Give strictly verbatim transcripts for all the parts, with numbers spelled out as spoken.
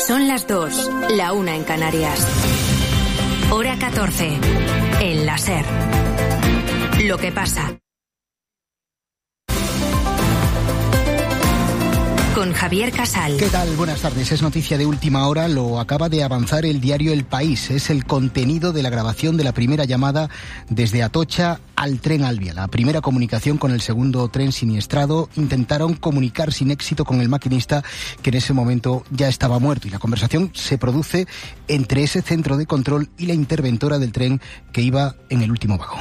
Son las dos, la una en Canarias. Hora catorce, en la SER. Lo que pasa. Con Javier Casal. ¿Qué tal? Buenas tardes. Es noticia de última hora. Lo acaba de avanzar el diario El País. Es el contenido de la grabación de la primera llamada desde Atocha al tren Albia. La primera comunicación con el segundo tren siniestrado. Intentaron comunicar sin éxito con el maquinista, que en ese momento ya estaba muerto. Y la conversación se produce entre ese centro de control y la interventora del tren que iba en el último vagón.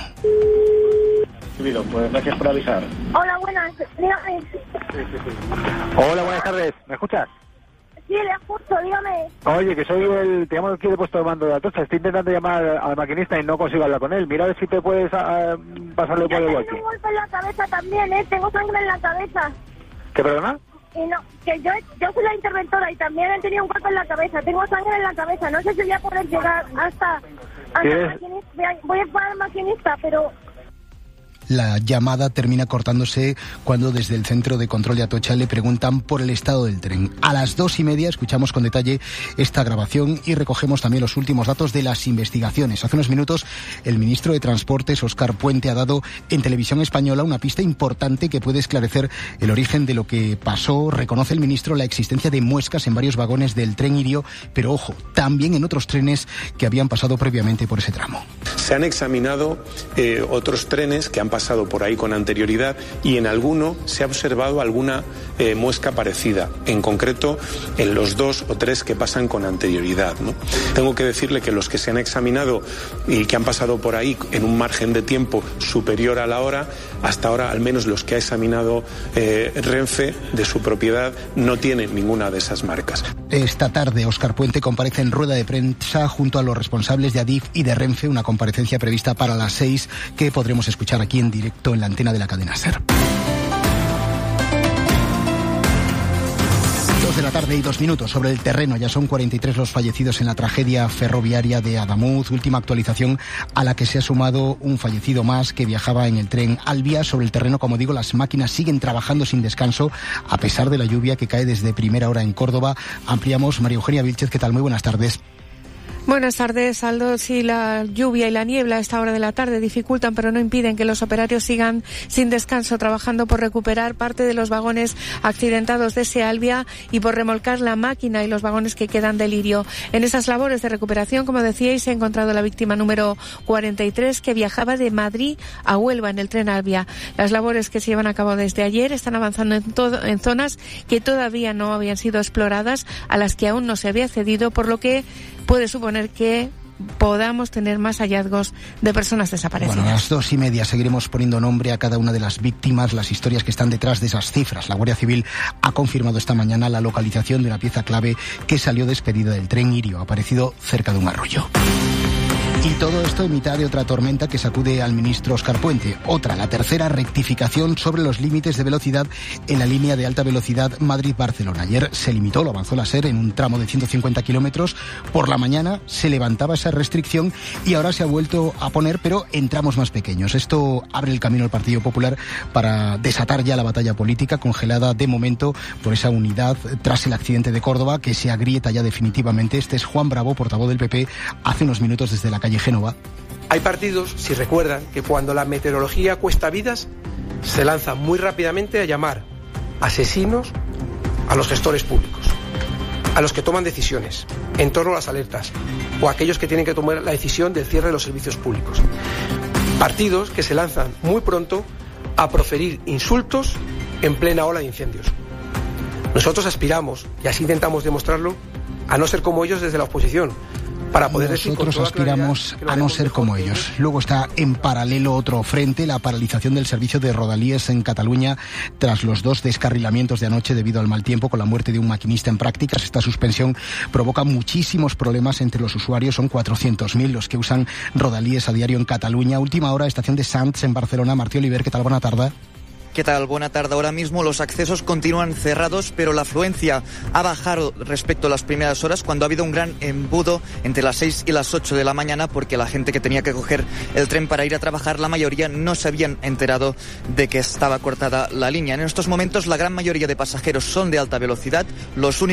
Pues gracias por avisar. Hola, buenas, dígame. Sí, sí, sí. Hola, buenas tardes. ¿Me escuchas? Sí, le escucho, dígame. Oye, que soy el... Te llamo aquí de puesto de mando de Atocha. Estoy intentando llamar al maquinista y no consigo hablar con él. Mira a ver si te puedes a, a, pasarle por el Yo golpe. tengo un golpe en la cabeza también, ¿eh? Tengo sangre en la cabeza. ¿Qué, perdona? Y no, que yo, yo soy la interventora y también he tenido un golpe en la cabeza. Tengo sangre en la cabeza. No sé si voy a poder llegar hasta... hasta el maquinista. Voy a parar al maquinista, pero... La llamada termina cortándose cuando desde el centro de control de Atocha le preguntan por el estado del tren. A las dos y media escuchamos con detalle esta grabación y recogemos también los últimos datos de las investigaciones. Hace unos minutos el ministro de Transportes, Óscar Puente, ha dado en Televisión Española una pista importante que puede esclarecer el origen de lo que pasó. Reconoce el ministro la existencia de muescas en varios vagones del tren Irio, pero ojo, también en otros trenes que habían pasado previamente por ese tramo. Se han examinado eh, otros trenes que han pasado por ahí con anterioridad y en alguno se ha observado alguna eh, muesca parecida, en concreto en los dos o tres que pasan con anterioridad, ¿no? Tengo que decirle que los que se han examinado y que han pasado por ahí en un margen de tiempo superior a la hora, hasta ahora al menos los que ha examinado eh, Renfe de su propiedad no tienen ninguna de esas marcas. Esta tarde Óscar Puente comparece en rueda de prensa junto a los responsables de Adif y de Renfe, una comparecencia prevista para las seis que podremos escuchar aquí en directo en la antena de la cadena SER. Dos de la tarde y dos minutos sobre el terreno. Ya son cuarenta y tres los fallecidos en la tragedia ferroviaria de Adamuz. Última actualización a la que se ha sumado un fallecido más que viajaba en el tren Albia. Sobre el terreno, como digo, las máquinas siguen trabajando sin descanso a pesar de la lluvia que cae desde primera hora en Córdoba. Ampliamos. María Eugenia Vílchez, ¿qué tal? Muy buenas tardes. Buenas tardes, Aldo. Sí, la lluvia y la niebla a esta hora de la tarde dificultan, pero no impiden que los operarios sigan sin descanso trabajando por recuperar parte de los vagones accidentados de ese Albia y por remolcar la máquina y los vagones que quedan del Irio. En esas labores de recuperación, como decíais, se ha encontrado la víctima número cuarenta y tres que viajaba de Madrid a Huelva en el tren Albia. Las labores que se llevan a cabo desde ayer están avanzando en, todo, en zonas que todavía no habían sido exploradas, a las que aún no se había accedido, por lo que puede suponer que podamos tener más hallazgos de personas desaparecidas. Bueno, a las dos y media seguiremos poniendo nombre a cada una de las víctimas, las historias que están detrás de esas cifras. La Guardia Civil ha confirmado esta mañana la localización de una pieza clave que salió despedida del tren Irio, aparecido cerca de un arroyo. Y todo esto en mitad de otra tormenta que sacude al ministro Óscar Puente. Otra, la tercera rectificación sobre los límites de velocidad en la línea de alta velocidad Madrid-Barcelona. Ayer se limitó, lo avanzó la SER, en un tramo de ciento cincuenta kilómetros. Por la mañana se levantaba esa restricción y ahora se ha vuelto a poner, pero en tramos más pequeños. Esto abre el camino al Partido Popular para desatar ya la batalla política, congelada de momento por esa unidad tras el accidente de Córdoba, que se agrieta ya definitivamente. Este es Juan Bravo, portavoz del P P, hace unos minutos desde la calle Génova. Hay partidos, si recuerdan, que cuando la meteorología cuesta vidas, se lanzan muy rápidamente a llamar asesinos a los gestores públicos, a los que toman decisiones en torno a las alertas o a aquellos que tienen que tomar la decisión del cierre de los servicios públicos. Partidos que se lanzan muy pronto a proferir insultos en plena ola de incendios. Nosotros aspiramos, y así intentamos demostrarlo, a no ser como ellos desde la oposición, para poder decir con Nosotros aspiramos a no ser como ellos. Luego está en paralelo otro frente, la paralización del servicio de Rodalies en Cataluña tras los dos descarrilamientos de anoche debido al mal tiempo con la muerte de un maquinista en prácticas. Esta suspensión provoca muchísimos problemas entre los usuarios. Son cuatrocientos mil los que usan Rodalies a diario en Cataluña. Última hora, estación de Sants en Barcelona. Martí Oliver, ¿qué tal? Buena tarde. ¿Qué tal? Buena tarde. Ahora mismo los accesos continúan cerrados, pero la afluencia ha bajado respecto a las primeras horas, cuando ha habido un gran embudo entre las seis y las ocho de la mañana, porque la gente que tenía que coger el tren para ir a trabajar, la mayoría no se habían enterado de que estaba cortada la línea. En estos momentos la gran mayoría de pasajeros son de alta velocidad. Los únicos